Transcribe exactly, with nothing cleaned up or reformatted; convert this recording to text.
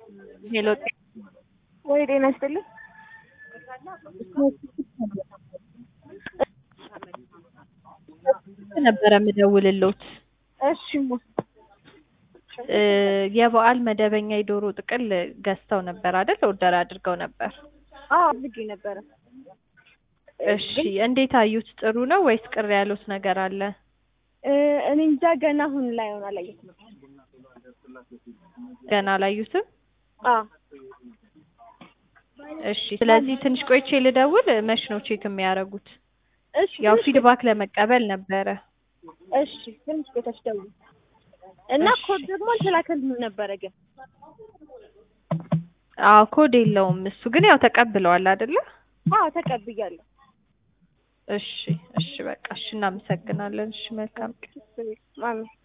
ሄሎ ወይ ጤና ይስጥልኝ። ነበረ የምደውልልዎት እሺ እ የበዓል መደበኛ የዶሮ ጥቅል ገዝተው ነበር አይደል? ኦርደር አድርገው ነበር። አዎ አድርጌ ነበረ። እሺ እንዴት አዩት? ጥሩ ነው ወይስ ቅር ያሉት ነገር አለ? እ እኔ እንጃ ገና አሁን ላይ ሆነ አላየሁትም። ገና አላዩትም? አዎ እሺ ስለዚህ ትንሽ ቆይቼ ልደውል። መች ነው ቼክ የሚያደርጉት? እሺ ያው ትንሽ ፊድባክ ለመቀበል ነበረ። እሺ ትንሽ ቆይተሽ ደውዪ እና እሺ። ኮድ ደግሞ አልተላከልንም ነበረ ግን አዎ ኮድ የለውም እሱ ግን ያው ተቀብለዋል አይደለ? አዎ ተቀብያለሁ። እሺ እሺ በቃ እሺ እናመሰግናለን። እሺ መልካም ቀን። ማሚ